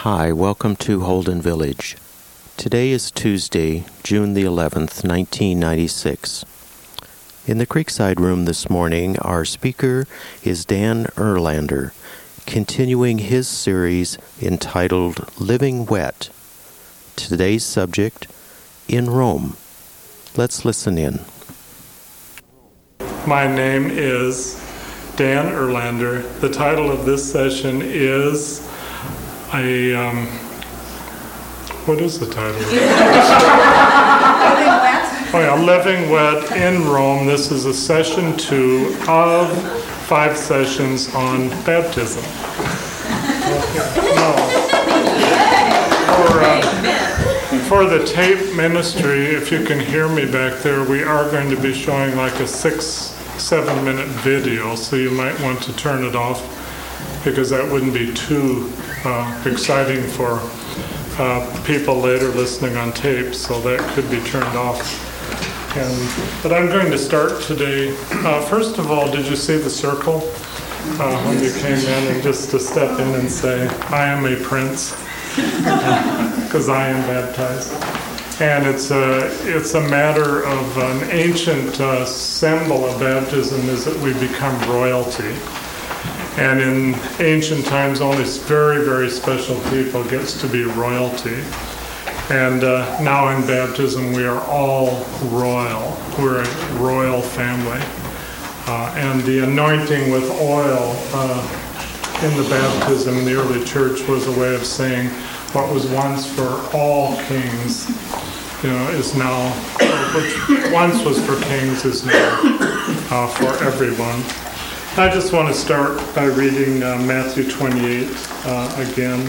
Hi, welcome to Holden Village. Today is Tuesday, June the 11th, 1996. In the Creekside Room this morning, our speaker is Dan Erlander, continuing his series entitled Living Wet. Today's subject, In Rome. Let's listen in. My name is Dan Erlander. The title of this session is what is the title? Living Wet in Rome. This is a session 2 of 5 sessions on baptism. For the tape ministry, if you can hear me back there, we are going to be showing like a 6-7 minute video, so you might want to turn it off because that wouldn't be too exciting for people later listening on tape, so that could be turned off. But I'm going to start today. First of all, did you see the circle when you came in? And just to step in and say, I am a prince, because I am baptized. And it's a matter of an ancient symbol of baptism is that we become royalty. And in ancient times, only very, very special people gets to be royalty. And now in baptism, we are all royal. We're a royal family. And the anointing with oil in the baptism in the early church was a way of saying what was once for all kings, is now, which once was for kings is now for everyone. I just want to start by reading Matthew 28 again.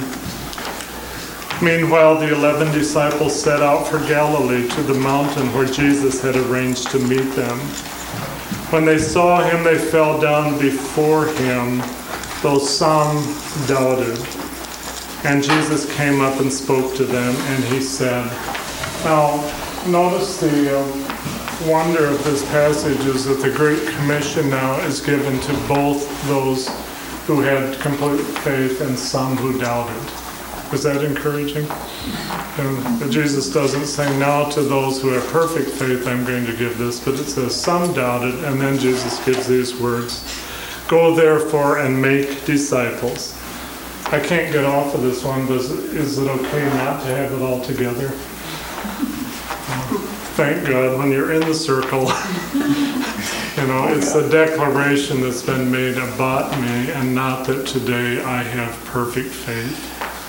Meanwhile, the 11 disciples set out for Galilee to the mountain where Jesus had arranged to meet them. When they saw him, they fell down before him, though some doubted. And Jesus came up and spoke to them, and he said, now, notice the wonder of this passage is that the Great Commission now is given to both those who had complete faith and some who doubted. Is that encouraging? And Jesus doesn't say, now to those who have perfect faith I'm going to give this, but it says some doubted, and then Jesus gives these words, go therefore and make disciples. I can't get off of this one, but is it okay not to have it all together? Thank God, when you're in the circle, it's a declaration that's been made about me, and not that today I have perfect faith.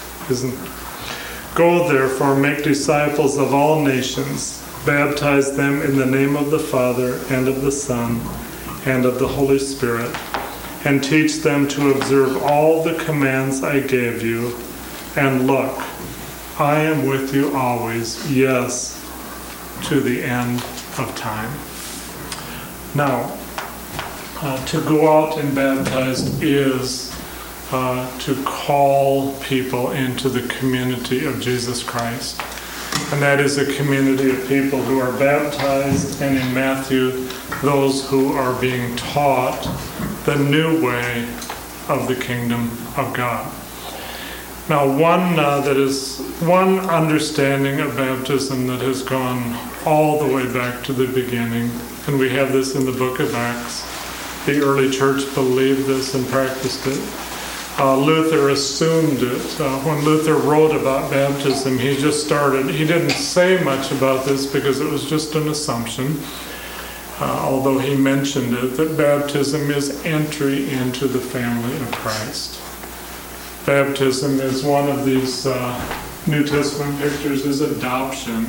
Go therefore, make disciples of all nations, baptize them in the name of the Father and of the Son and of the Holy Spirit, and teach them to observe all the commands I gave you. And look, I am with you always, yes, to the end of time. Now, to go out and baptize is to call people into the community of Jesus Christ. And that is a community of people who are baptized, and in Matthew, those who are being taught the new way of the kingdom of God. Now, one understanding of baptism that has gone all the way back to the beginning, and we have this in the book of Acts. The early church believed this and practiced it. Luther assumed it. When Luther wrote about baptism, he didn't say much about this because it was just an assumption, although he mentioned it, that baptism is entry into the family of Christ. Baptism is one of these New Testament pictures is adoption.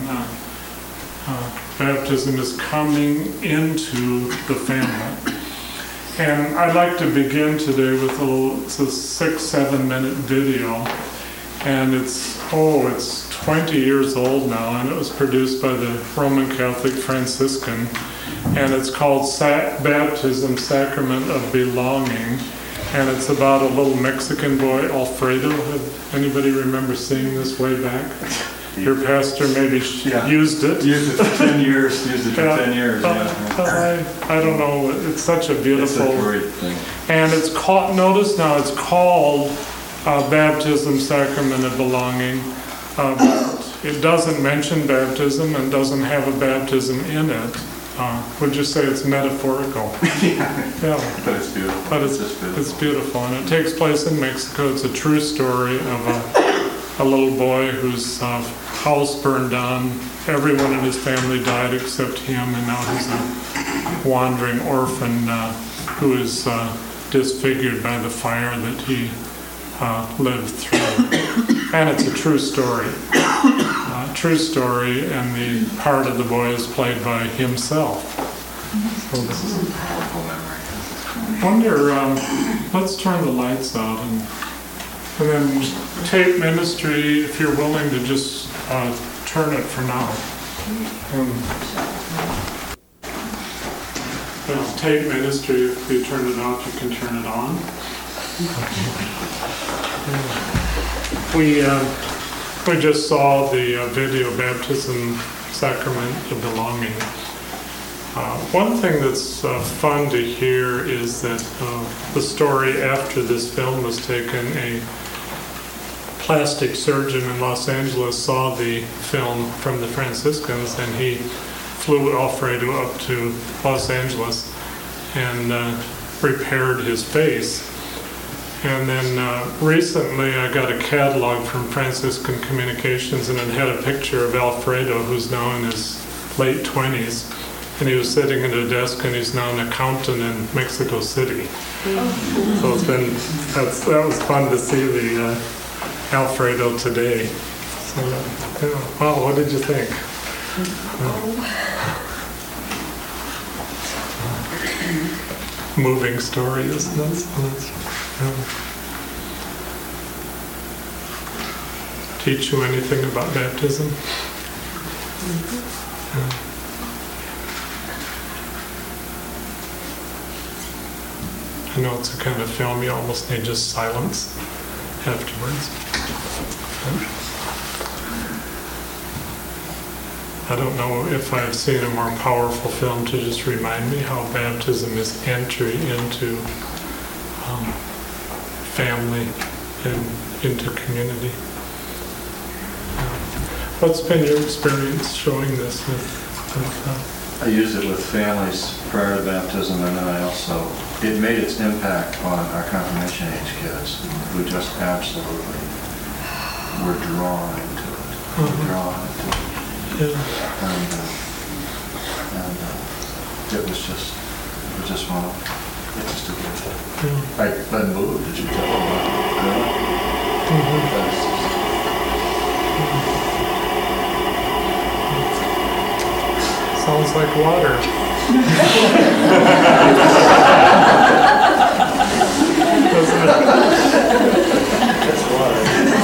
Baptism is coming into the family. And I'd like to begin today with it's a 6-7 minute video. And it's 20 years old now, and it was produced by the Roman Catholic Franciscan. And it's called Baptism, Sacrament of Belonging. And it's about a little Mexican boy, Alfredo. Anybody remember seeing this way back? Your pastor maybe used it. Used it for 10 years. I don't know. It's such a beautiful. It's a great thing. And it's called. Notice now, it's called baptism, sacrament of belonging. It doesn't mention baptism and doesn't have a baptism in it. Would you say it's metaphorical? Yeah. But it's beautiful. But it's beautiful, and it takes place in Mexico. It's a true story of a little boy whose house burned down. Everyone in his family died except him, and now he's a wandering orphan who is disfigured by the fire that he lived through. And it's a true story. True story, and the part of the boy is played by himself. So this is a powerful memory. Wonder, let's turn the lights out, and then tape ministry, if you're willing to just turn it for now. There's tape ministry, if you turn it off, you can turn it on. We just saw the video baptism sacrament of belonging. One thing that's fun to hear is that the story after this film was taken, a plastic surgeon in Los Angeles saw the film from the Franciscans, and he flew Alfredo up to Los Angeles and repaired his face. And then recently I got a catalog from Franciscan Communications, and it had a picture of Alfredo, who's now in his late 20s. And he was sitting at a desk, and he's now an accountant in Mexico City. So that was fun to see the Alfredo today. So, wow, what did you think? Moving story, isn't it? Teach you anything about baptism? I know it's a kind of film you almost need just silence afterwards. I don't know if I've seen a more powerful film to just remind me how baptism is entry into family and into community. What's been your experience showing this with I used it with families prior to baptism, and then I also, it made its impact on our confirmation age kids who just absolutely were drawn into it. And it was just one of them. It just did it. I've been moved, did you tell them about Sounds like water. Doesn't it? That's water.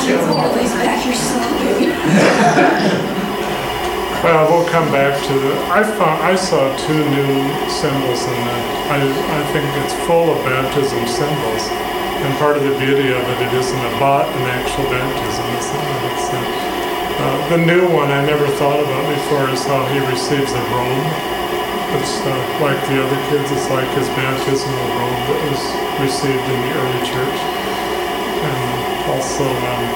Well, we'll come back to the. I saw two new symbols in that. I think it's full of baptism symbols, and part of the beauty of it isn't about an actual baptism. It's the new one I never thought about before is how he receives a robe. It's like the other kids. It's like his baptismal robe that was received in the early church. And also,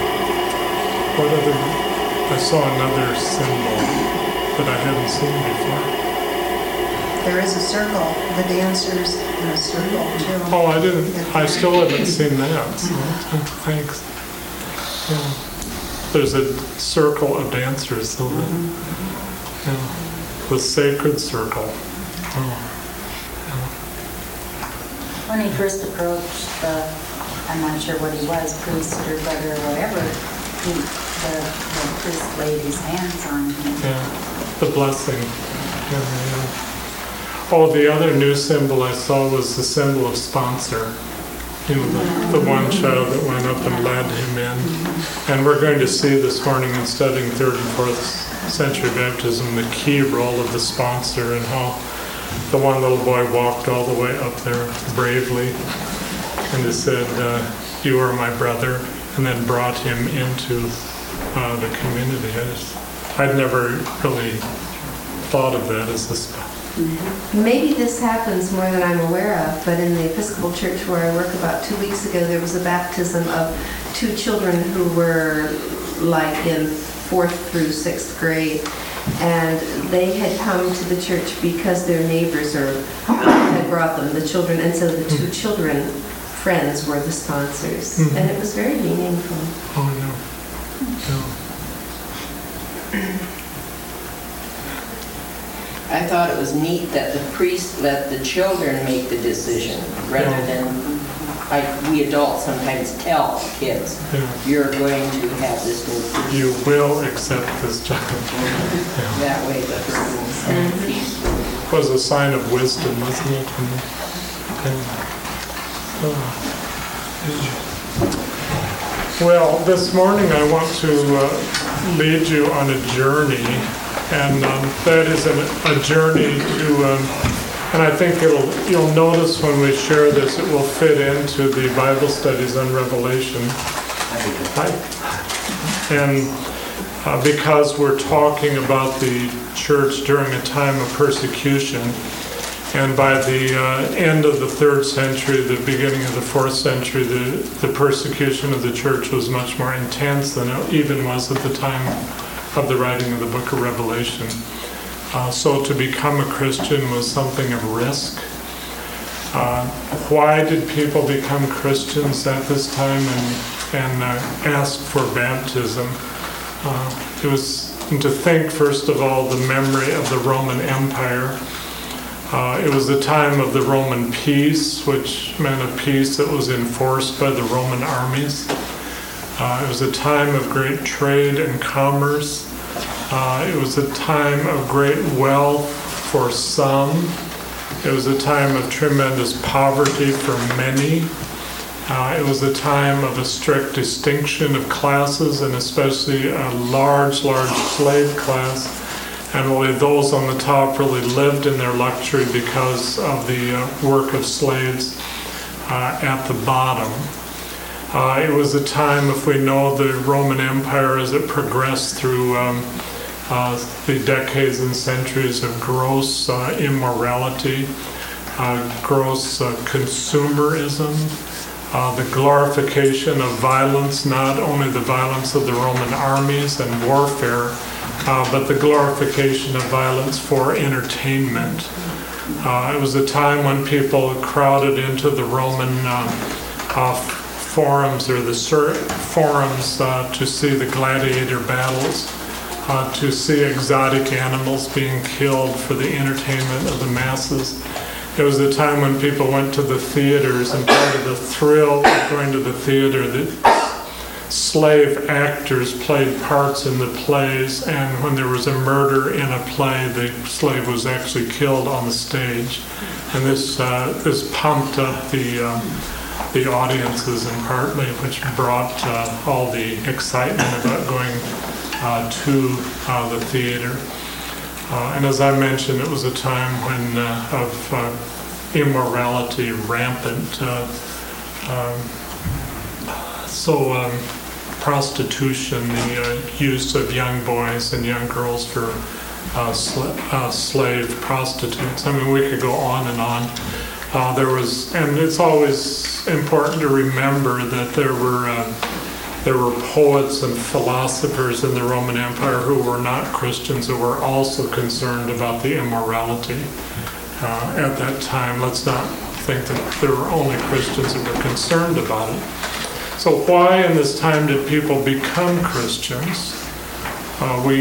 I saw another symbol that I hadn't seen before. There is a circle, the dancers in a circle too. Oh, I still haven't seen that, so thanks. Yeah. There's a circle of dancers, so the sacred circle. When he first approached I'm not sure what he was, priest or brother or whatever, the priest laid his hands on him. Yeah, the blessing. Oh, the other new symbol I saw was the symbol of sponsor. You know, the one child that went up and led him in. And we're going to see this morning in studying 3rd and 4th century baptism the key role of the sponsor, and how the one little boy walked all the way up there bravely and he said, "You are my brother," and then brought him into the community. I'd never really thought of that as a Maybe this happens more than I'm aware of, but in the Episcopal Church where I work about 2 weeks ago, there was a baptism of two children who were like in 4th through 6th grade, and they had come to the church because their neighbors had brought them, the children, and so the two children friends were the sponsors, and it was very meaningful. Oh, no. I thought it was neat that the priest let the children make the decision rather than, like we adults sometimes tell kids, you're going to have this new priest. You will accept this child. That way the person It was a sign of wisdom, wasn't it? Well, this morning I want to lead you on a journey, and that is a journey to, and I think you'll notice when we share this, it will fit into the Bible studies on Revelation. And because we're talking about the church during a time of persecution, and by the end of the 3rd century, the beginning of the 4th century, the persecution of the church was much more intense than it even was at the time of the writing of the book of Revelation. So to become a Christian was something of risk. Why did people become Christians at this time and ask for baptism? It was to think, first of all, the memory of the Roman Empire. It was the time of the Roman peace, which meant a peace that was enforced by the Roman armies. It was a time of great trade and commerce. It was a time of great wealth for some. It was a time of tremendous poverty for many. It was a time of a strict distinction of classes, and especially a large slave class. And only those on the top really lived in their luxury because of the work of slaves at the bottom. It was a time, if we know the Roman Empire as it progressed through the decades and centuries of gross immorality, gross consumerism, the glorification of violence, not only the violence of the Roman armies and warfare, but the glorification of violence for entertainment. It was a time when people crowded into the Roman forums or the forums to see the gladiator battles, to see exotic animals being killed for the entertainment of the masses. It was a time when people went to the theaters, and part of the thrill of going to the theater, the slave actors played parts in the plays, and when there was a murder in a play, the slave was actually killed on the stage. And this pumped up the audiences, and partly which brought all the excitement about going to the theater. And as I mentioned, it was a time when of immorality rampant. Prostitution, the use of young boys and young girls for slave prostitutes. I mean, we could go on and on. And it's always important to remember that there were poets and philosophers in the Roman Empire who were not Christians, who were also concerned about the immorality at that time. Let's not think that there were only Christians who were concerned about it. So why in this time did people become Christians? We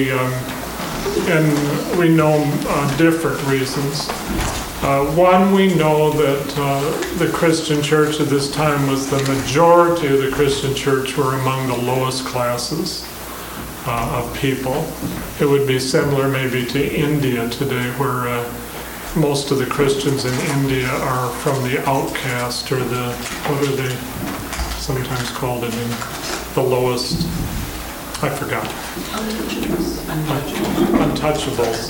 know different reasons. One, we know that the Christian church at this time was the majority of the Christian church were among the lowest classes of people. It would be similar maybe to India today, where most of the Christians in India are from the outcast, or what are they sometimes called it in the lowest, I forgot. Untouchables.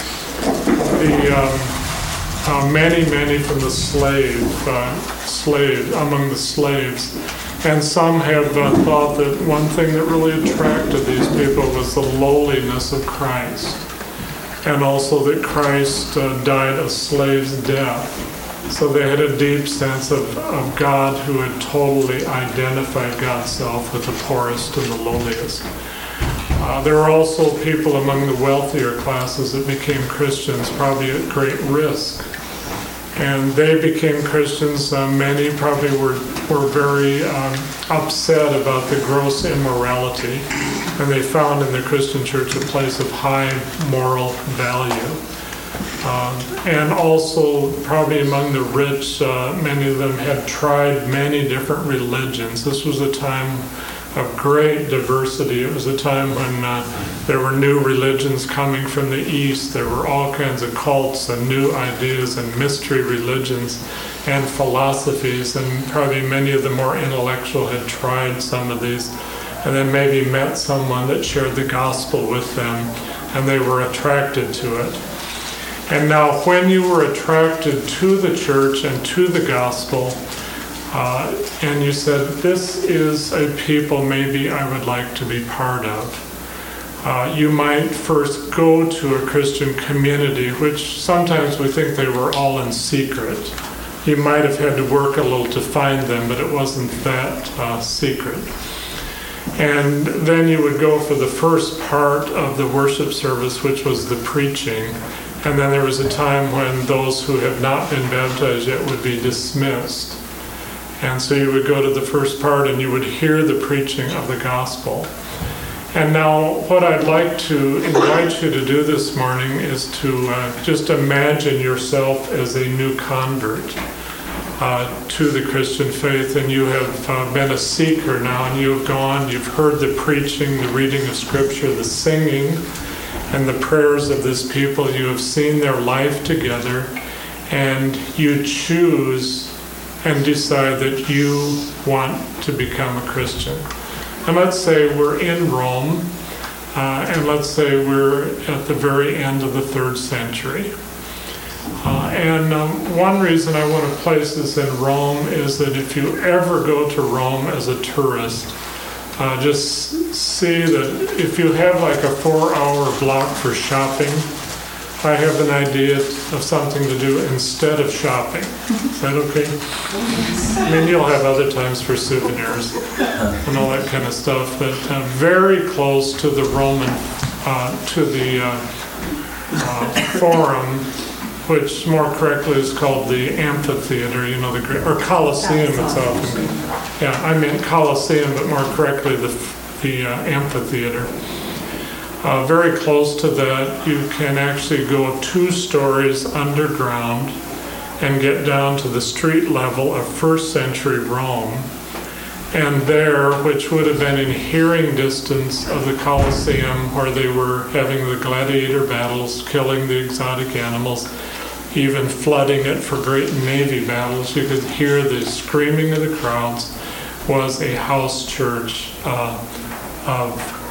Many from the among the slaves. And some have thought that one thing that really attracted these people was the lowliness of Christ. And also that Christ died a slave's death. So they had a deep sense of God who had totally identified God's self with the poorest and the lowliest. There were also people among the wealthier classes that became Christians, probably at great risk. And they became Christians. Many probably were very upset about the gross immorality, and they found in the Christian church a place of high moral value. And also, probably among the rich, many of them had tried many different religions. This was a time of great diversity. It was a time when there were new religions coming from the East. There were all kinds of cults and new ideas and mystery religions and philosophies, and probably many of the more intellectual had tried some of these, and then maybe met someone that shared the gospel with them, and they were attracted to it. And now when you were attracted to the church and to the gospel, and you said, this is a people maybe I would like to be part of, you might first go to a Christian community, which sometimes we think they were all in secret. You might have had to work a little to find them, but it wasn't that secret. And then you would go for the first part of the worship service, which was the preaching. And then there was a time when those who have not been baptized yet would be dismissed. And so you would go to the first part and you would hear the preaching of the gospel. And now what I'd like to invite you to do this morning is to just imagine yourself as a new convert to the Christian faith, and you have been a seeker now, and you have gone, you've heard the preaching, the reading of Scripture, the singing, and the prayers of this people. You have seen their life together, and you choose and decide that you want to become a Christian. And let's say we're in Rome, and let's say we're at the very end of the 3rd century. One reason I want to place this in Rome is that if you ever go to Rome as a tourist, just see that if you have like a 4-hour block for shopping, I have an idea of something to do instead of shopping. Is that okay? I mean, you'll have other times for souvenirs and all that kind of stuff, but very close to the Roman, to the Forum, which more correctly is called the amphitheater, you know, or Colosseum it's often. Yeah, I meant Colosseum, but more correctly the amphitheater. Very close to that, you can actually go 2 stories underground and get down to the street level of 1st century Rome. And there, which would have been in hearing distance of the Colosseum, where they were having the gladiator battles, killing the exotic animals, even flooding it for great navy battles, you could hear the screaming of the crowds, was a house church of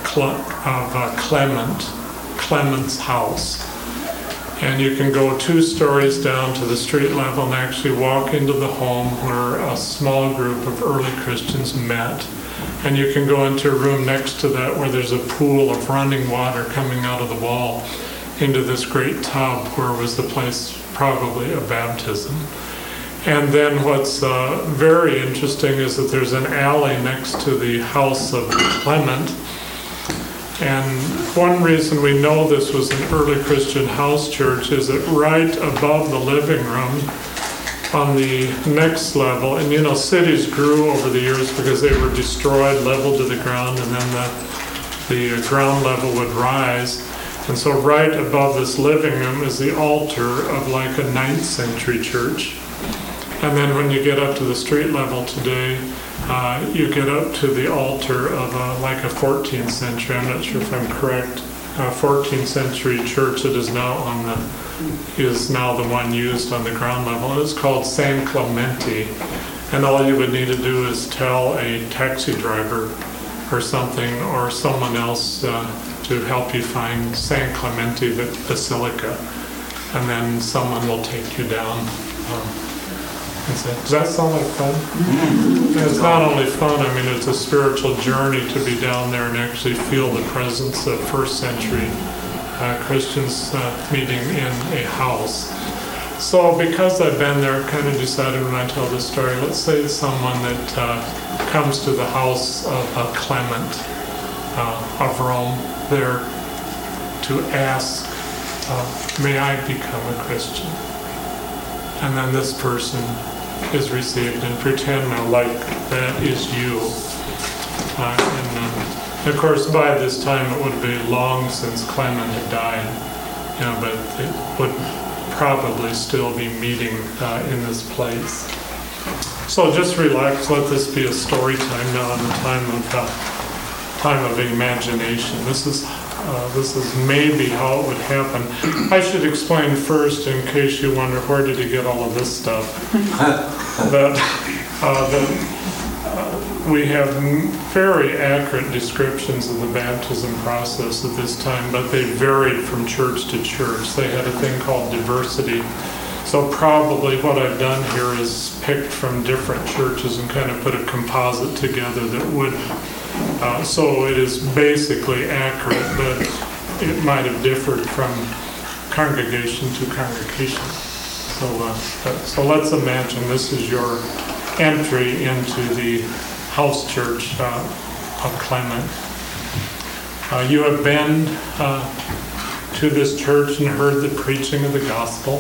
Clement's house. And you can go 2 stories down to the street level and actually walk into the home where a small group of early Christians met. And you can go into a room next to that where there's a pool of running water coming out of the wall into this great tub where was the place probably of baptism. And then what's very interesting is that there's an alley next to the house of Clement. And one reason we know this was an early Christian house church is that right above the living room on the next level, and you know, cities grew over the years because they were destroyed, leveled to the ground, and then the ground level would rise. And so right above this living room is the altar of like a 9th century church. And then when you get up to the street level today, you get up to the altar of like a 14th century, I'm not sure if I'm correct, 14th century church that is now the one used on the ground level. And it's called San Clemente. And all you would need to do is tell a taxi driver or something, or someone else to help you find San Clemente Basilica. And then someone will take you down. Does that sound like fun? Mm-hmm. It's not only fun, I mean, it's a spiritual journey to be down there and actually feel the presence of 1st century Christians meeting in a house. So because I've been there, I've kind of decided when I tell this story, let's say it's someone that comes to the house of Clement of Rome there to ask, may I become a Christian? And then this person is received, and pretend now like that is you. And of course, by this time it would be long since Clement had died, but it would probably still be meeting in this place. So just relax, let this be a story time now, in the time of imagination. This is maybe how it would happen. I should explain first, in case you wonder where did he get all of this stuff, that we have very accurate descriptions of the baptism process at this time, but they varied from church to church. They had a thing called diversity. So probably what I've done here is picked from different churches and kind of put a composite together that would, so it is basically accurate, but it might have differed from congregation to congregation. So let's imagine this is your entry into the house church of Clement. You have been to this church and heard the preaching of the gospel.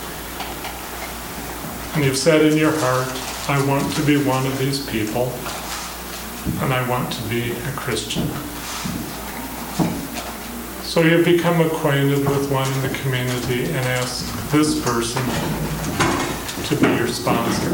And you've said in your heart, I want to be one of these people, and I want to be a Christian. So you've become acquainted with one in the community and asked this person to be your sponsor.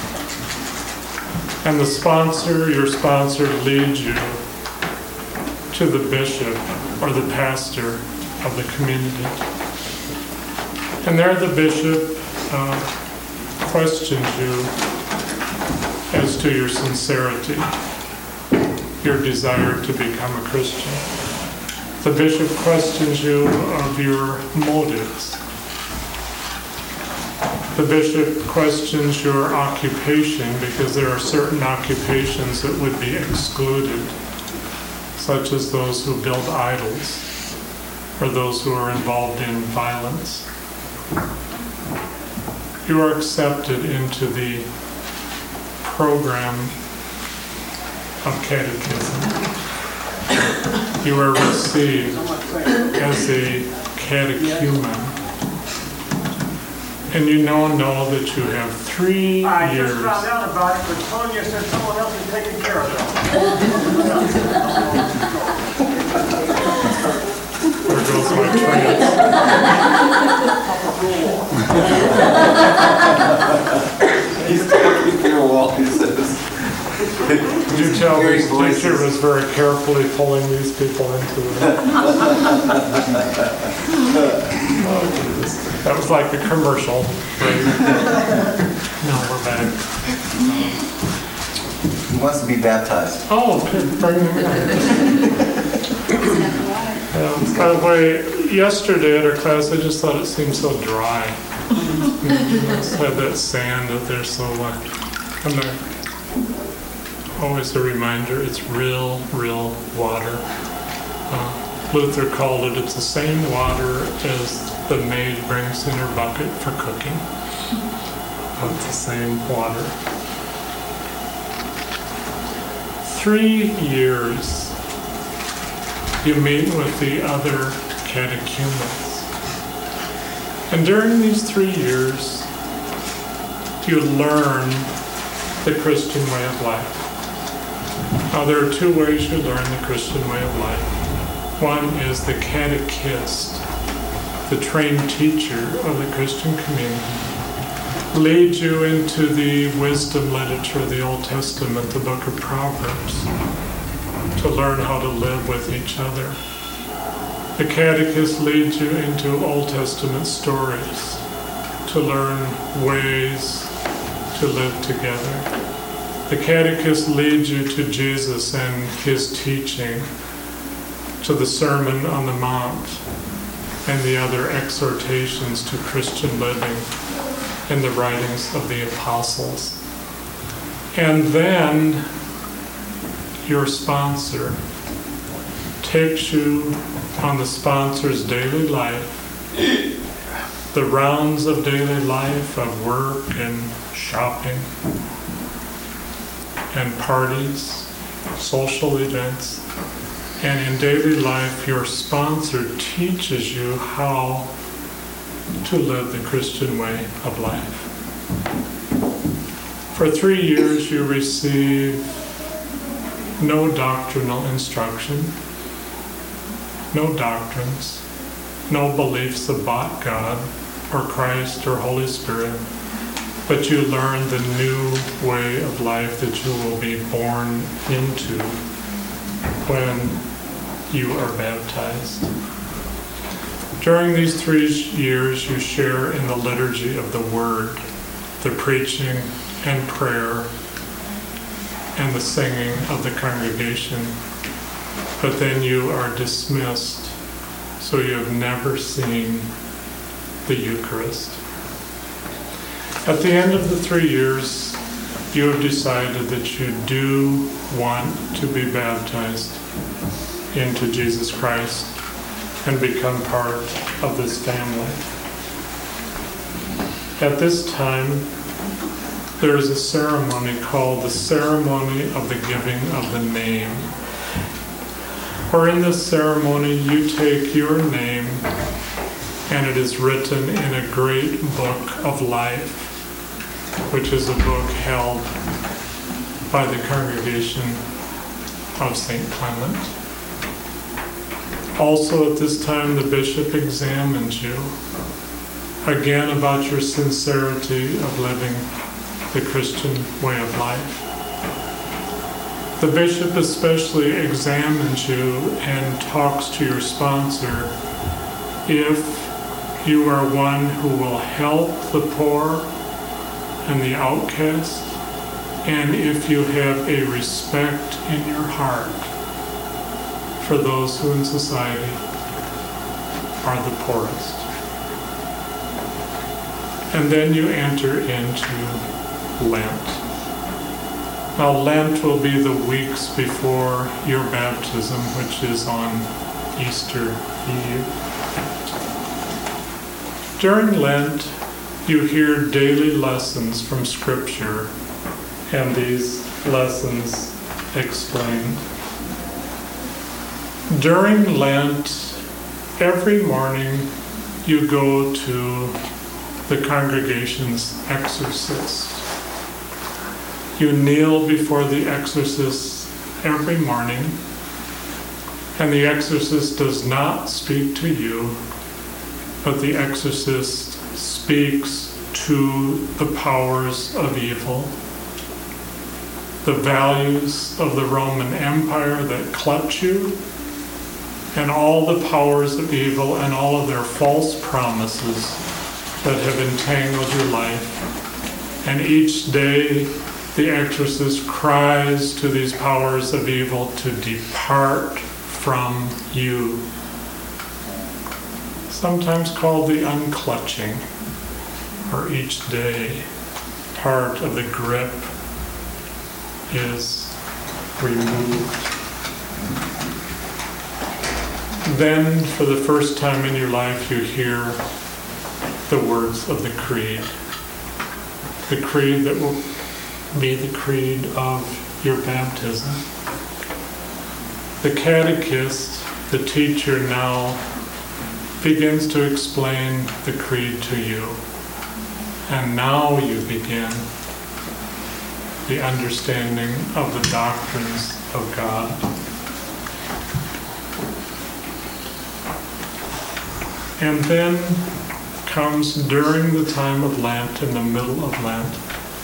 And the sponsor, your sponsor, leads you to the bishop or the pastor of the community. And there the bishop questions you as to your sincerity, your desire to become a Christian. The bishop questions you of your motives. The bishop questions your occupation, because there are certain occupations that would be excluded, such as those who build idols or those who are involved in violence. You are accepted into the program of catechism. You are received as a catechumen. And you now know that you have 3 years. I just found out about it, but Sonia said someone else is taking care of it. There goes my trance. He's talking through a wall, he says. Did you tell this teacher was very carefully pulling these people into it? Oh, Jesus. That was like the commercial. Right? No, we're back. He wants to be baptized. Oh, okay. Bring them in. By the way, yesterday at our class, I just thought it seemed so dry. It's had that sand that they're so and they're always a reminder, it's real water. Luther called it, it's the same water as the maid brings in her bucket for cooking. It's the same water. 3 years you meet with the other catechumens. And during these 3 years, you learn the Christian way of life. Now, there are 2 ways you learn the Christian way of life. One is the catechist, the trained teacher of the Christian community, leads you into the wisdom literature of the Old Testament, the book of Proverbs, to learn how to live with each other. The catechist leads you into Old Testament stories to learn ways to live together. The catechist leads you to Jesus and his teaching, to the Sermon on the Mount and the other exhortations to Christian living in the writings of the apostles. And then your sponsor takes you on the sponsor's daily life the rounds of daily life, of work and shopping and parties, social events. And in daily life, your sponsor teaches you how to live the Christian way of life. For 3 years, you receive no doctrinal instruction, no doctrines, no beliefs about God or Christ or Holy Spirit, but you learn the new way of life that you will be born into when you are baptized. During these 3 years, you share in the liturgy of the Word, the preaching and prayer, and the singing of the congregation. But then you are dismissed, so you have never seen the Eucharist. At the end of the 3 years, you have decided that you do want to be baptized into Jesus Christ and become part of this family. At this time, there is a ceremony called the ceremony of the giving of the name. For in this ceremony, you take your name and it is written in a great book of life, which is a book held by the congregation of St. Clement. Also at this time, the bishop examines you again about your sincerity of living the Christian way of life. The bishop especially examines you and talks to your sponsor if you are one who will help the poor and the outcast, and if you have a respect in your heart for those who in society are the poorest. And then you enter into Lent. Now Lent will be the weeks before your baptism, which is on Easter Eve. During Lent, you hear daily lessons from Scripture, and these lessons explained. During Lent, every morning you go to the congregation's exorcist. You kneel before the exorcist every morning, and the exorcist does not speak to you, but the exorcist speaks to the powers of evil, the values of the Roman Empire that clutch you, and all the powers of evil and all of their false promises that have entangled your life. And each day, the exorcist cries to these powers of evil to depart from you. Sometimes called the unclutching, or each day, part of the grip is removed. Then, for the first time in your life, you hear the words of the creed. The creed that will be the creed of your baptism. The catechist, the teacher now, begins to explain the creed to you. And now you begin the understanding of the doctrines of God. And then comes during the time of Lent, in the middle of Lent,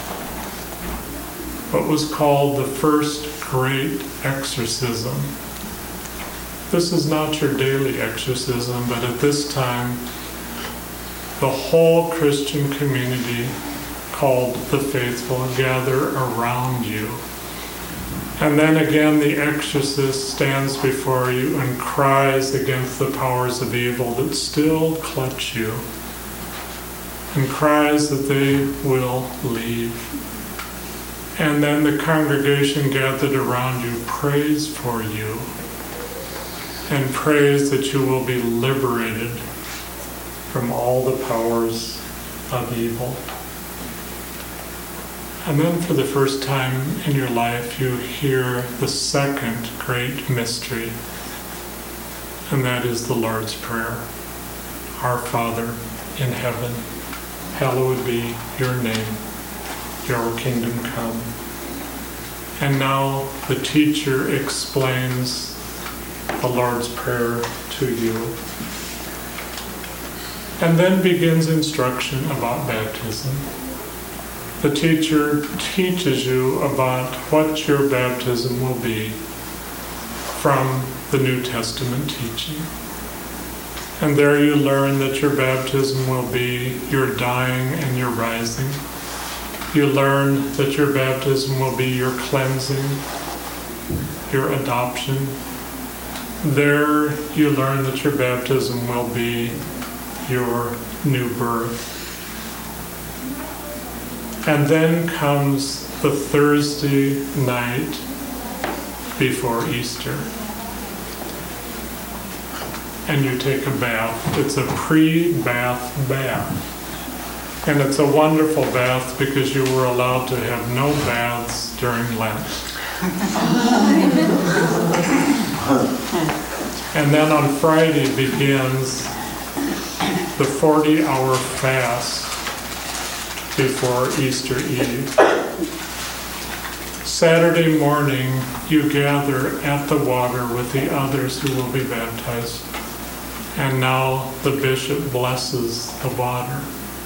what was called the first great exorcism. This is not your daily exorcism, but at this time, the whole Christian community called the faithful gather around you. And then again, the exorcist stands before you and cries against the powers of evil that still clutch you, and cries that they will leave. And then the congregation gathered around you prays for you and prays that you will be liberated from all the powers of evil. And then for the first time in your life, you hear the second great mystery, and that is the Lord's Prayer. Our Father in heaven, hallowed be your name, your kingdom come. And now the teacher explains the Lord's Prayer to you, and then begins instruction about baptism. The teacher teaches you about what your baptism will be from the New Testament teaching. And there you learn that your baptism will be your dying and your rising. You learn that your baptism will be your cleansing, your adoption. There you learn that your baptism will be your new birth. And then comes the Thursday night before Easter. And you take a bath. It's a pre-bath bath. And it's a wonderful bath because you were allowed to have no baths during Lent. And then on Friday begins the 40-hour fast before Easter Eve. Saturday morning, you gather at the water with the others who will be baptized. And now the bishop blesses the water.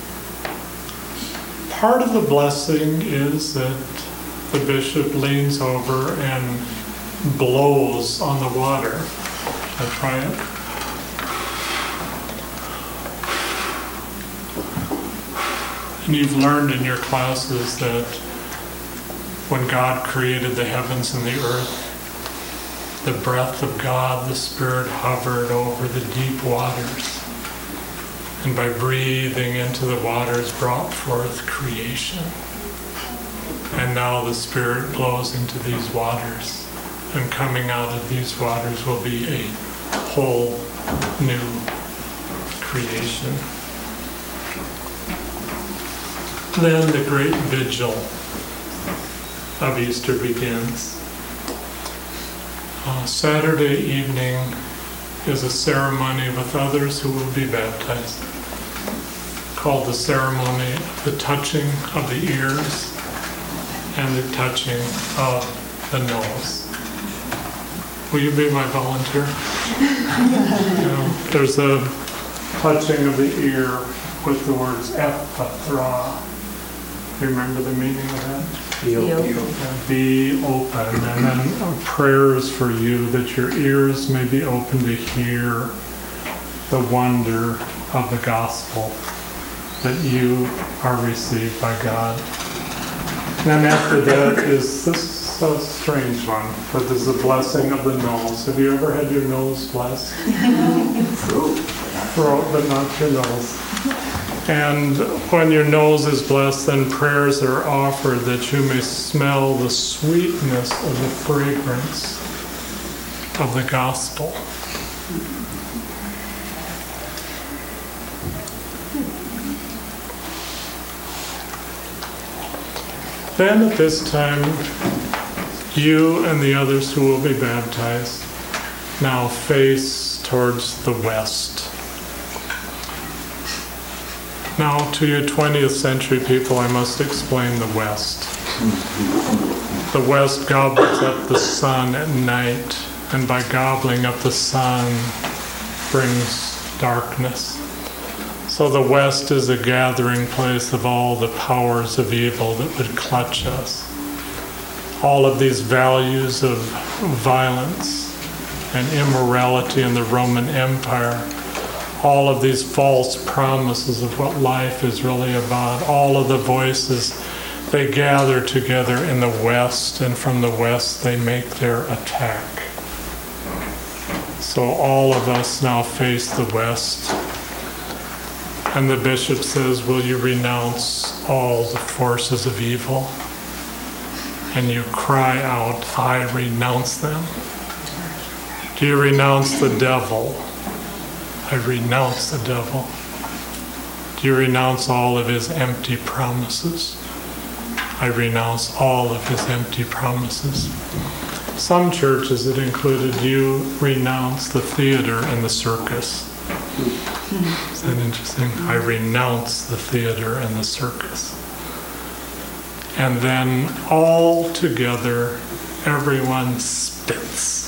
Part of the blessing is that the bishop leans over and blows on the water. I'll try it. And you've learned in your classes that when God created the heavens and the earth, the breath of God, the Spirit, hovered over the deep waters. And by breathing into the waters brought forth creation. And now the Spirit blows into these waters. And coming out of these waters will be a whole new creation. Then the great vigil of Easter begins. Saturday evening is a ceremony with others who will be baptized, called the ceremony of the touching of the ears and the touching of the nose. Will you be my volunteer? There's a touching of the ear with the words ephphathra. Remember the meaning of that? Be open. And then prayers for you that your ears may be open to hear the wonder of the gospel that you are received by God. And then after that is this a strange one, but there's the blessing of the nose. Have you ever had your nose blessed? Throat, but not your nose. And when your nose is blessed, then prayers are offered that you may smell the sweetness of the fragrance of the gospel. Then at this time, you and the others who will be baptized now face towards the west. Now, to you 20th century people, I must explain the West. The West gobbles up the sun at night, and by gobbling up the sun brings darkness. So the West is a gathering place of all the powers of evil that would clutch us. All of these values of violence and immorality in the Roman Empire, all of these false promises of what life is really about, all of the voices, they gather together in the West, and from the West they make their attack. So all of us now face the West, and the bishop says, will you renounce all the forces of evil? And you cry out, I renounce them. Do you renounce the devil? I renounce the devil. You renounce all of his empty promises. I renounce all of his empty promises. Some churches it included you renounce the theater and the circus. Is that interesting? I renounce the theater and the circus. And then all together, everyone spits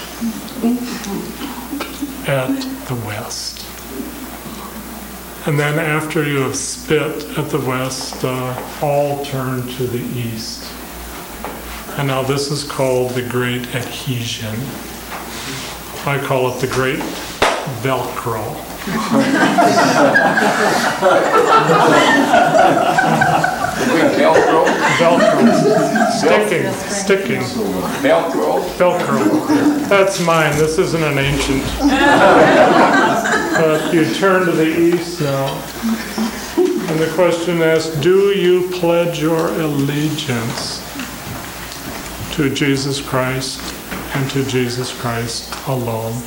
at the west. And then after you have spit at the west, all turn to the east. And now this is called the Great Adhesion. I call it the Great Velcro. Velcro? Velcro. Sticking. Velcro. That's mine. This isn't an ancient. But you turn to the east now. And the question asks, do you pledge your allegiance to Jesus Christ and to Jesus Christ alone?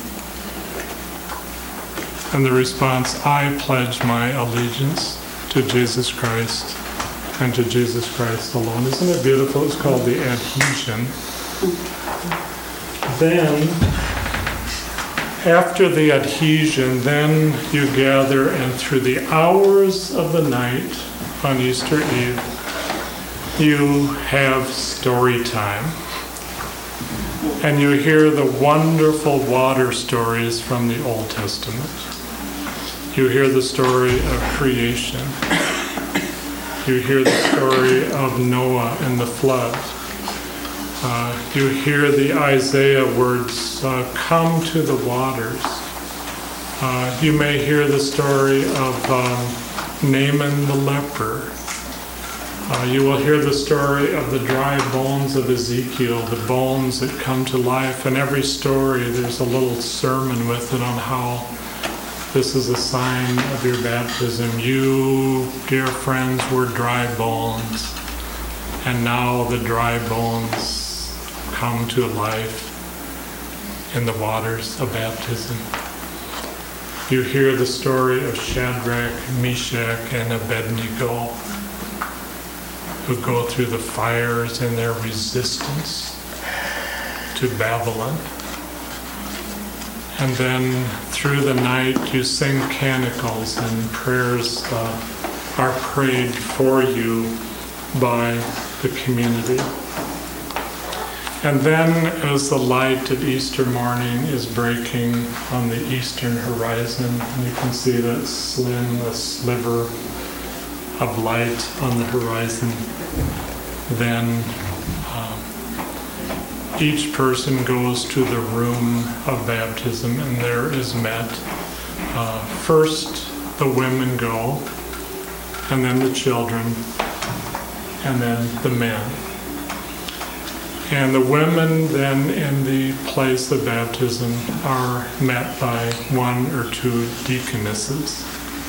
And the response, I pledge my allegiance to Jesus Christ and to Jesus Christ alone. Isn't it beautiful? It's called the adhesion. Then, after the adhesion, then you gather, and through the hours of the night on Easter Eve, you have story time. And you hear the wonderful water stories from the Old Testament. You hear the story of creation. You hear the story of Noah and the flood. You hear the Isaiah words, come to the waters. You may hear the story of Naaman the leper. You will hear the story of the dry bones of Ezekiel, the bones that come to life. In every story, there's a little sermon with it on how this is a sign of your baptism. You, dear friends, were dry bones, and now the dry bones come to life in the waters of baptism. You hear the story of Shadrach, Meshach, and Abednego, who go through the fires in their resistance to Babylon. And then through the night you sing canticles, and prayers are prayed for you by the community. And then as the light of Easter morning is breaking on the eastern horizon, and you can see that slim sliver of light on the horizon, then each person goes to the room of baptism, and there is met. First the women go, and then the children, and then the men. And the women then in the place of baptism are met by one or two deaconesses.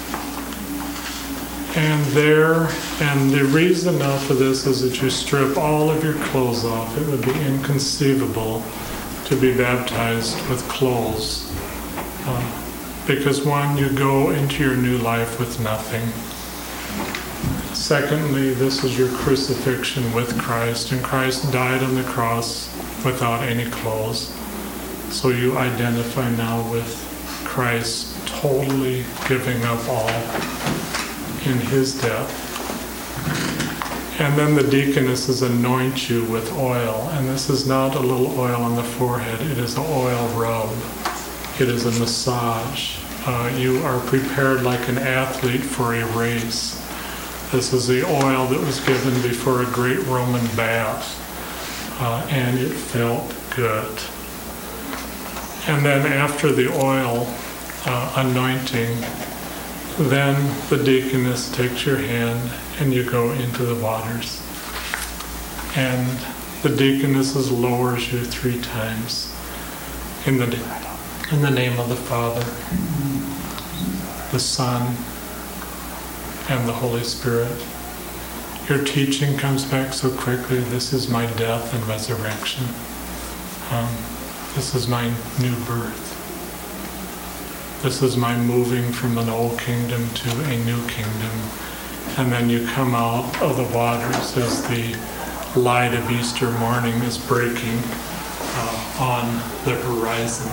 And the reason now for this is that you strip all of your clothes off. It would be inconceivable to be baptized with clothes. Because one, you go into your new life with nothing. Secondly, this is your crucifixion with Christ, and Christ died on the cross without any clothes. So you identify now with Christ totally giving up all in his death. And then the deaconesses anoint you with oil, and this is not a little oil on the forehead, it is an oil rub. It is a massage. You are prepared like an athlete for a race. This is the oil that was given before a great Roman bath, and it felt good. And then after the oil anointing, then the deaconess takes your hand and you go into the waters. And the deaconess lowers you 3 times in the name of the Father, the Son, and the Holy Spirit. Your teaching comes back so quickly. This is my death and resurrection. This is my new birth. This is my moving from an old kingdom to a new kingdom. And then you come out of the waters as the light of Easter morning is breaking on the horizon.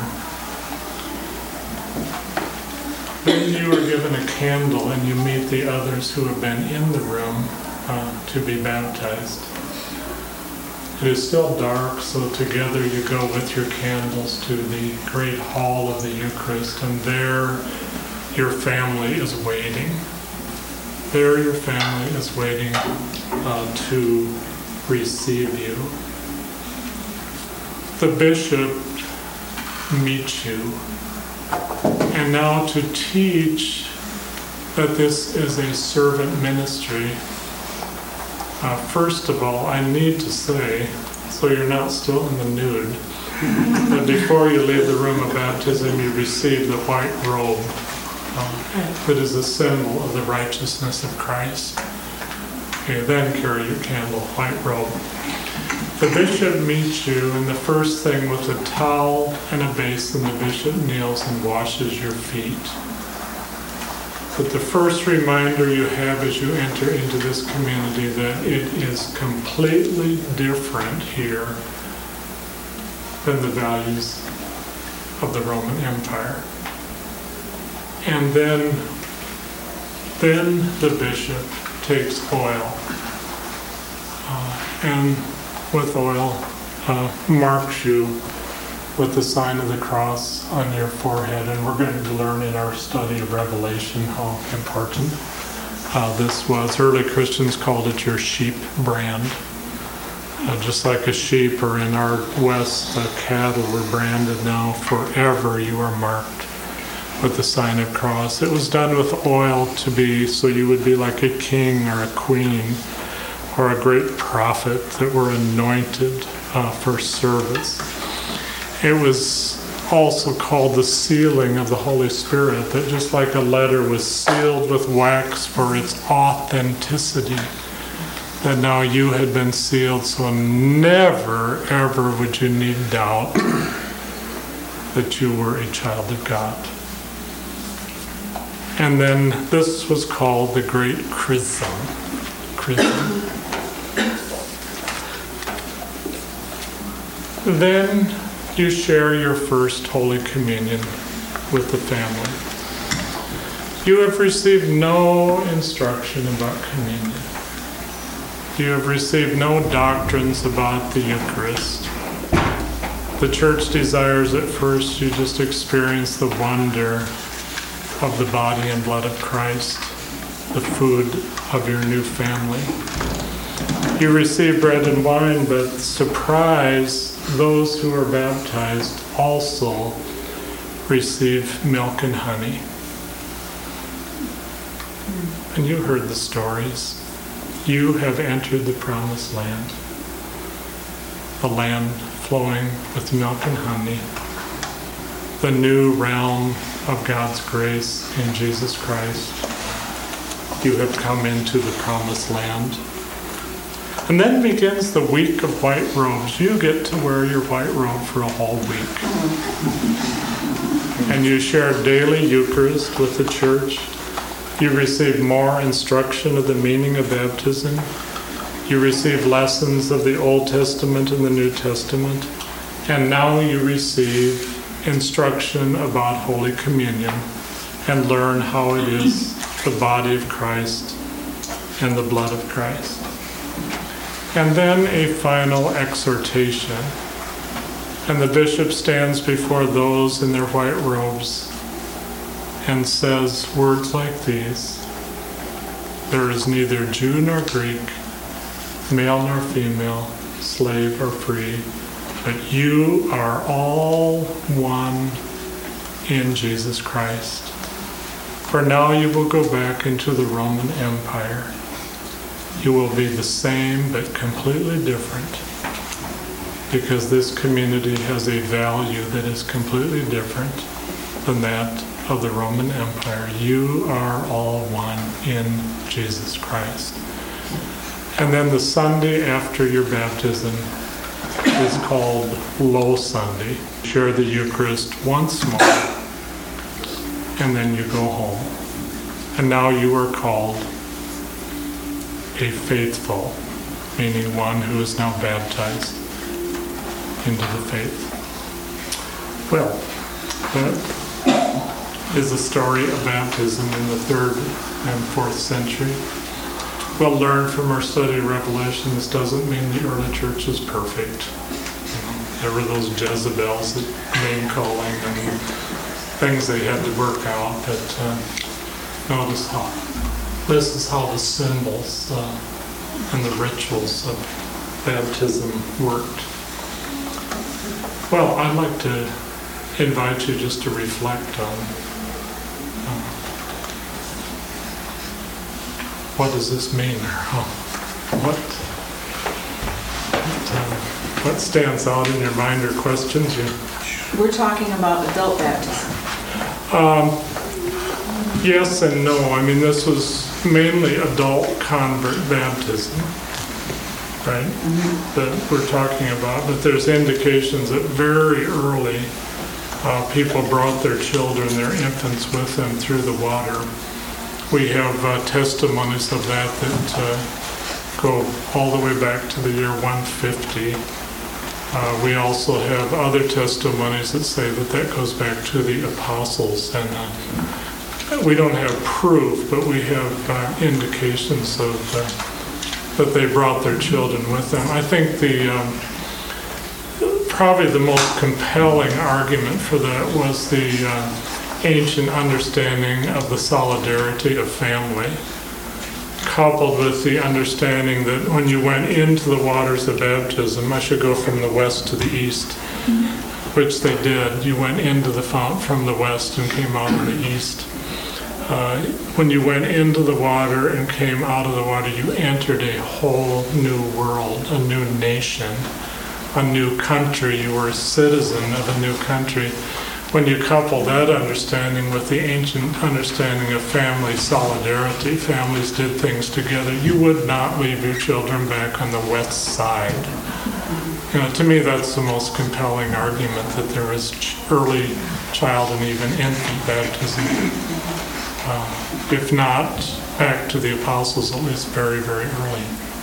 Then you are given a candle and you meet the others who have been in the room to be baptized. It is still dark, so together you go with your candles to the great hall of the Eucharist, and there your family is waiting. There your family is waiting to receive you. The bishop meets you. And now to teach that this is a servant ministry, first of all, I need to say, so you're not still in the nude, that before you leave the room of baptism, you receive the white robe that is a symbol of the righteousness of Christ. Okay, then carry your candle, white robe. The bishop meets you, and the first thing with a towel and a basin, the bishop kneels and washes your feet. But the first reminder you have as you enter into this community that it is completely different here than the values of the Roman Empire. And then the bishop takes oil and with oil marks you with the sign of the cross on your forehead. And we're going to learn in our study of Revelation how important this was. Early Christians called it your sheep brand. Just like a sheep, or in our West, cattle were branded. Now forever you are marked with the sign of cross. It was done with oil to be so you would be like a king or a queen or a great prophet that were anointed for service. It was also called the sealing of the Holy Spirit, that just like a letter was sealed with wax for its authenticity, that now you had been sealed, so never ever would you need doubt that you were a child of God. And then this was called the Great Chrism. Then you share your first Holy Communion with the family. You have received no instruction about communion. You have received no doctrines about the Eucharist. The church desires at first you just experience the wonder of the body and blood of Christ, the food of your new family. You receive bread and wine, but surprise, those who are baptized also receive milk and honey. And you heard the stories. You have entered the promised land, the land flowing with milk and honey, the new realm of God's grace in Jesus Christ. You have come into the promised land. And then begins the week of white robes. You get to wear your white robe for a whole week. And you share daily Eucharist with the church. You receive more instruction of the meaning of baptism. You receive lessons of the Old Testament and the New Testament. And now you receive instruction about Holy Communion and learn how it is the body of Christ and the blood of Christ. And then a final exhortation. And the bishop stands before those in their white robes and says words like these: there is neither Jew nor Greek, male nor female, slave or free, but you are all one in Jesus Christ. For now you will go back into the Roman Empire. You will be the same but completely different, because this community has a value that is completely different than that of the Roman Empire. You are all one in Jesus Christ. And then the Sunday after your baptism is called Low Sunday. Share the Eucharist once more. and then you go home. And now you are called a faithful, meaning one who is now baptized into the faith. Well, that is the story of baptism in the 3rd and 4th century. We'll learn from our study of Revelation, this doesn't mean the early church is perfect. There were those Jezebels, name calling, and things they had to work out. But notice how this is how the symbols and the rituals of baptism worked. Well, I'd like to invite you just to reflect on what does this mean, or what stands out in your mind or questions you? We're talking about adult baptism. Yes and no. I mean, this was mainly adult convert baptism, right? That we're talking about. But there's indications that very early people brought their children, their infants with them through the water. We have testimonies of that go all the way back to the year 150. We also have other testimonies that say that goes back to the apostles, and we don't have proof, but we have indications of that they brought their children with them. I think probably the most compelling argument for that was the ancient understanding of the solidarity of family, coupled with the understanding that when you went into the waters of baptism, I should go from the west to the east, which they did. You went into the fount from the west and came out of the east. When you went into the water and came out of the water, you entered a whole new world, a new nation, a new country. You were a citizen of a new country. When you couple that understanding with the ancient understanding of family solidarity, families did things together. You would not leave your children back on the west side. To me, that's the most compelling argument, that there is early child and even infant baptism. If not, back to the apostles, at least very, very early.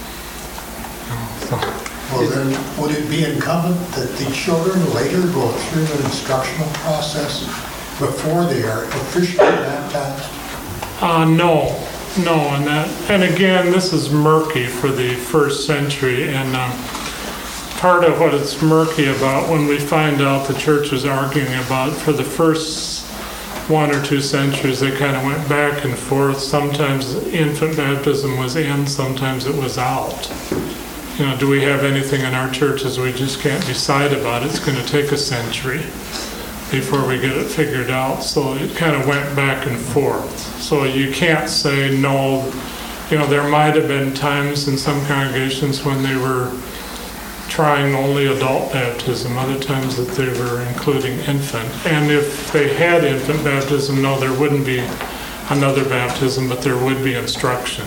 Well, then, would it be incumbent that the children later go through an instructional process before they are officially baptized? No, and again, this is murky for the 1st century, and part of what it's murky about when we find out the church is arguing about for the first 1 or 2 centuries, they kind of went back and forth. Sometimes infant baptism was in, sometimes it was out. Do we have anything in our churches we just can't decide about? It's going to take a century before we get it figured out. So it kind of went back and forth. So you can't say no. There might have been times in some congregations when they were trying only adult baptism, other times that they were including infant. And if they had infant baptism, no, there wouldn't be another baptism, but there would be instruction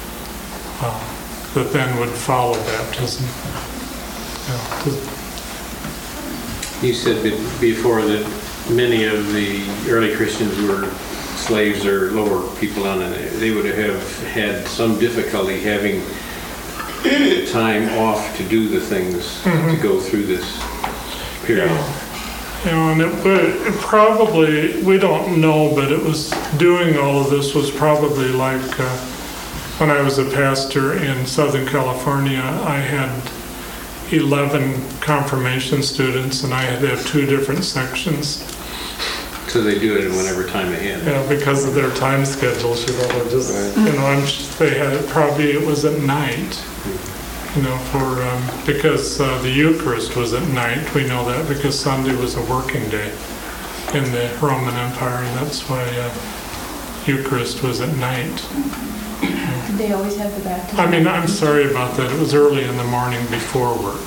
that then would follow baptism. You said before that many of the early Christians were slaves or lower people on it. They would have had some difficulty having time off to do the things, to go through this period. And it probably, we don't know, but it was doing all of this was probably like when I was a pastor in Southern California, I had 11 confirmation students, and I had to have 2 different sections. So they do it in whatever time they had. Yeah, because of their time schedules, they're just, they had it, probably it was at night, because the Eucharist was at night. We know that because Sunday was a working day in the Roman Empire, and that's why Eucharist was at night. Did they always have the baptism? I mean, I'm sorry about that. It was early in the morning before work.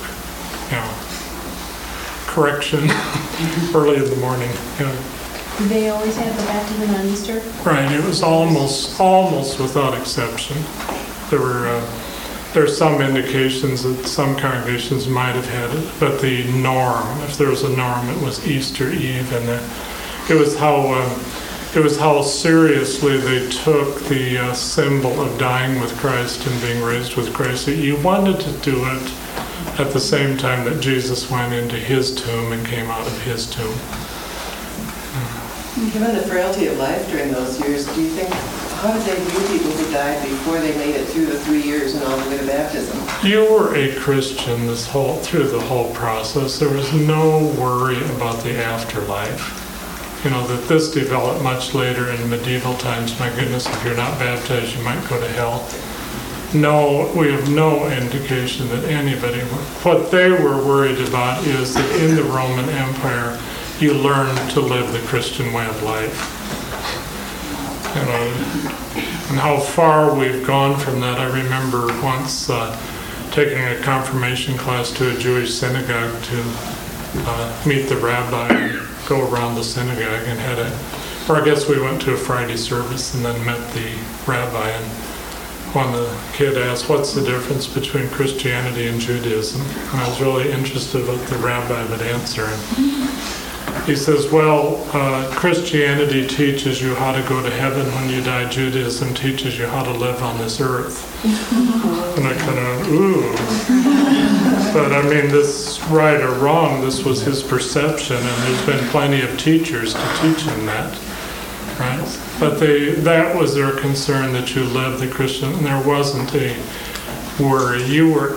Correction, early in the morning. Did they always have the baptism on Easter? Right. It was almost without exception. There's some indications that some congregations might have had it, but the norm, if there was a norm, it was Easter Eve, and it was how it was how seriously they took the symbol of dying with Christ and being raised with Christ. You wanted to do it at the same time that Jesus went into his tomb and came out of his tomb. Given the frailty of life during those years, do you think, how did they view people who died before they made it through the 3 years and all the way to baptism? You were a Christian through the whole process. There was no worry about the afterlife. That this developed much later in medieval times. My goodness, if you're not baptized, you might go to hell. No, we have no indication that anybody... What they were worried about is that in the Roman Empire, you learn to live the Christian way of life. And how far we've gone from that. I remember once taking a confirmation class to a Jewish synagogue to meet the rabbi and go around the synagogue and I guess we went to a Friday service and then met the rabbi, and when the kid asked, what's the difference between Christianity and Judaism? And I was really interested what the rabbi would answer. And he says, well, Christianity teaches you how to go to heaven when you die. Judaism teaches you how to live on this earth. And I kind of, ooh. But I mean, this, right or wrong, this was his perception, and there's been plenty of teachers to teach him that, right? But that was their concern, that you live the Christian, and there wasn't a worry. You were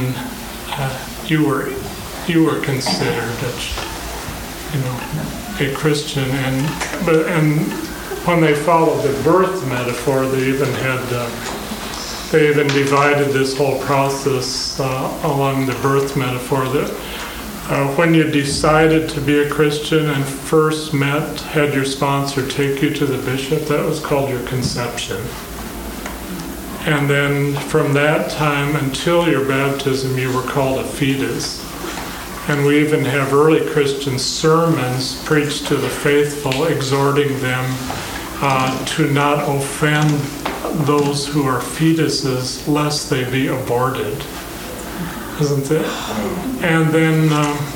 considered a Christian, and when they followed the birth metaphor, they even divided this whole process along the birth metaphor. That when you decided to be a Christian and first had your sponsor take you to the bishop, that was called your conception. And then from that time until your baptism, you were called a fetus. And we even have early Christian sermons preached to the faithful, exhorting them to not offend those who are fetuses, lest they be aborted. Isn't it? And then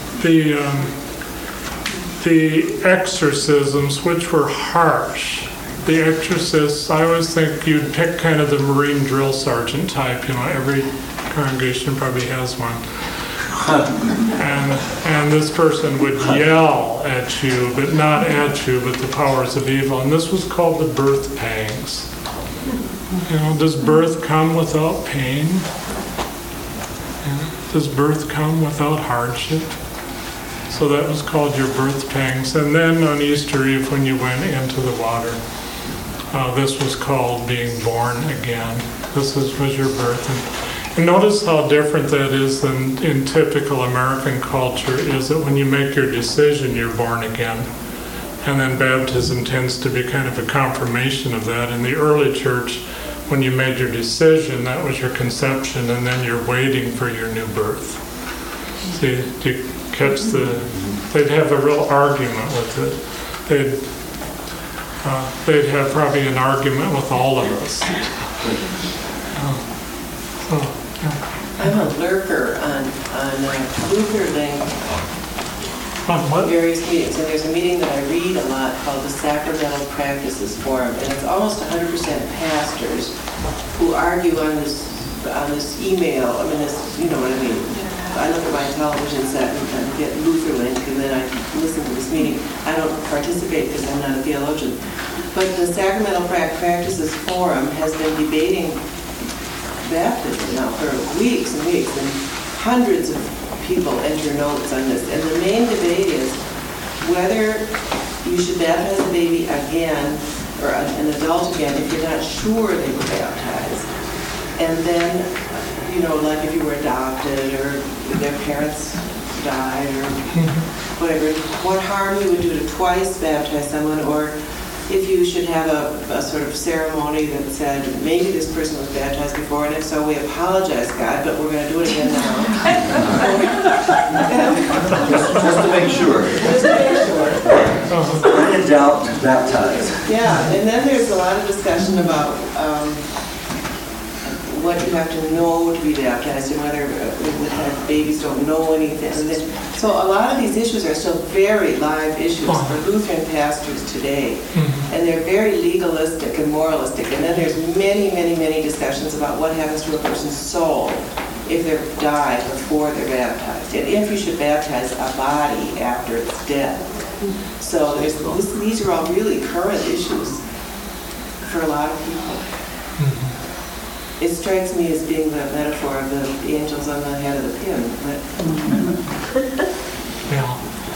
the exorcisms, which were harsh. The exorcists, I always think you'd pick kind of the Marine drill sergeant type. Every congregation probably has one. And this person would yell at you, but not at you, but the powers of evil. And this was called the birth pangs. Does birth come without pain? Does birth come without hardship? So that was called your birth pangs. And then on Easter Eve, when you went into the water, this was called being born again. This was your birth. And notice how different that is than in typical American culture, is that when you make your decision, you're born again. And then baptism tends to be kind of a confirmation of that. In the early church, when you made your decision, that was your conception, and then you're waiting for your new birth. See, do you catch they'd have a real argument with it. They'd have probably an argument with all of us. I'm a lurker on LutherLink. On what? Various meetings, and there's a meeting that I read a lot called the Sacramental Practices Forum, and it's almost 100% pastors who argue on this email. I mean, you know what I mean. I look at my television set and get LutherLink, and then I listen to this meeting. I don't participate because I'm not a theologian, but the Sacramental Practices Forum has been debating baptism now for weeks and weeks, and hundreds of people enter notes on this. And the main debate is whether you should baptize a baby again, or an adult again, if you're not sure they were baptized. And then, like if you were adopted or their parents died or whatever, what harm you would do to twice baptize someone, or if you should have a sort of ceremony that said, maybe this person was baptized before, and if so, we apologize, God, but we're going to do it again now. just to make sure. Just to make sure. When in doubt, baptize. Yeah, and then there's a lot of discussion about what you have to know to be baptized, and whether babies don't know anything. So a lot of these issues are still very live issues for Lutheran pastors today, and they're very legalistic and moralistic. And then there's many, many, many discussions about what happens to a person's soul if they die before they're baptized, and if you should baptize a body after it's dead. So these are all really current issues for a lot of people. It strikes me as being the metaphor of the angels on the head of the pin. Yeah.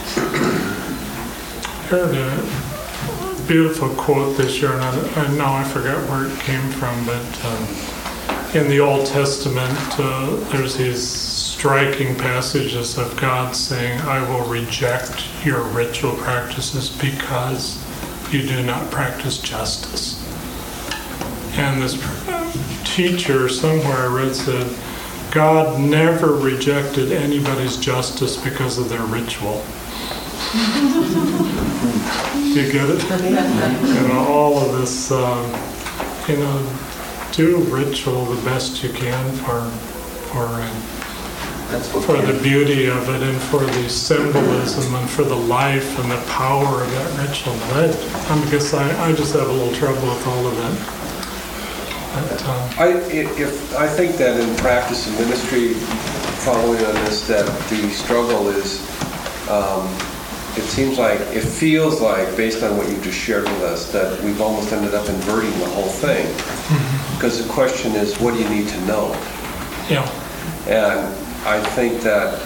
I heard a beautiful quote this year, and I forget where it came from, but in the Old Testament, there's these striking passages of God saying, "I will reject your ritual practices because you do not practice justice." And this teacher somewhere I read said, God never rejected anybody's justice because of their ritual. Do you get it? All of this, do ritual the best you can for the beauty of it, and for the symbolism, and for the life and the power of that ritual. But I guess I just have a little trouble with all of that. I think that in practice and ministry, following on this, that the struggle is, it feels like, based on what you just shared with us, that we've almost ended up inverting the whole thing. Because the question is, what do you need to know? Yeah. And I think that,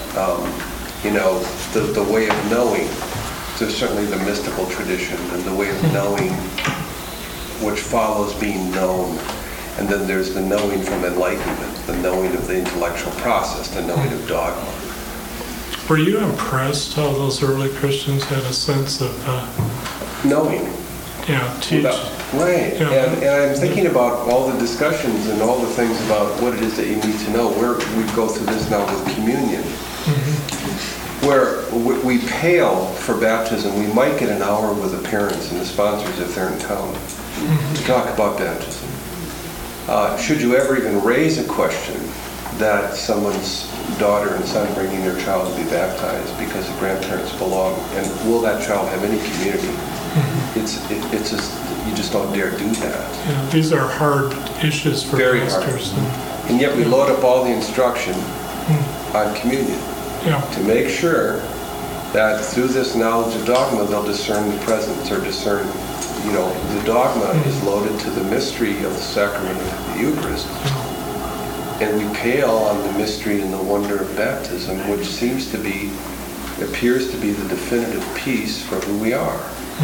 the way of knowing, there's certainly the mystical tradition, and the way of knowing which follows being known. And then there's the knowing from enlightenment, the knowing of the intellectual process, the knowing of dogma. Were you impressed how those early Christians had a sense of knowing? Yeah, teach. Right. Yeah. And I'm thinking about all the discussions and all the things about what it is that you need to know. We go through this now with communion, where we pale for baptism. We might get an hour with the parents and the sponsors if they're in town to talk about baptism. Should you ever even raise a question that someone's daughter and son bringing their child to be baptized because the grandparents belong, and will that child have any community? It's just, you just don't dare do that. Yeah, these are hard issues for pastors. And yet we load up all the instruction on communion to make sure that through this knowledge of dogma they'll discern the presence, or discern, the dogma is loaded to the mystery of the sacrament of the Eucharist. And we pale on the mystery and the wonder of baptism, which appears to be the definitive piece for who we are.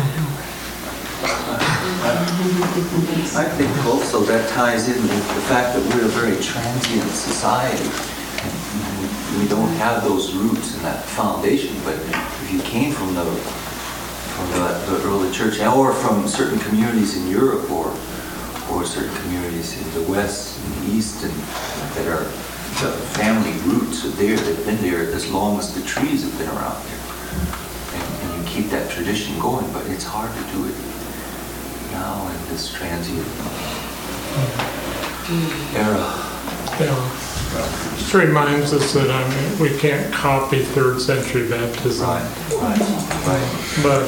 I think also that ties in with the fact that we're a very transient society. We don't have those roots and that foundation, but if you came from the early church, or from certain communities in Europe, or certain communities in the West and the East, and that are the family roots are there, they've been there as long as the trees have been around there. And you keep that tradition going, but it's hard to do it now in this transient era. Yeah. It reminds us that we can't copy 3rd century baptism. Right. But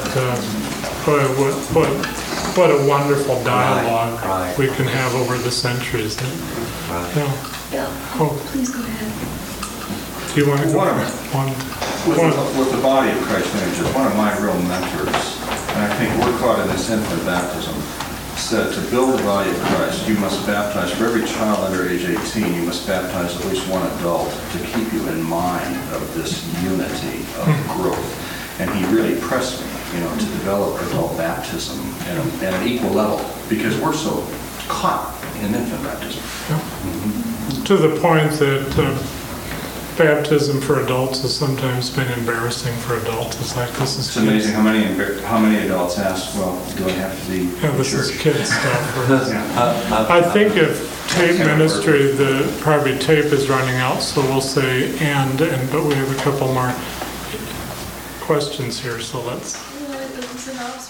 what a wonderful dialogue we can have over the centuries. Yeah. Please go ahead. Do you want to go? With the body of Christ Ministers, one of my real mentors, and I think we're caught in this infant baptism, said to build the body of Christ, you must baptize, for every child under age 18, you must baptize at least one adult to keep you in mind of this unity of growth. And he really pressed me, to develop adult baptism at an equal level, because we're so caught in infant baptism. To the point that baptism for adults has sometimes been embarrassing for adults. It's like, this is. It's amazing how many adults ask, well, do I have to be? Yeah, this is kid stuff. I think if tape ministry, probably tape is running out, so we'll say but we have a couple more questions here, so let's.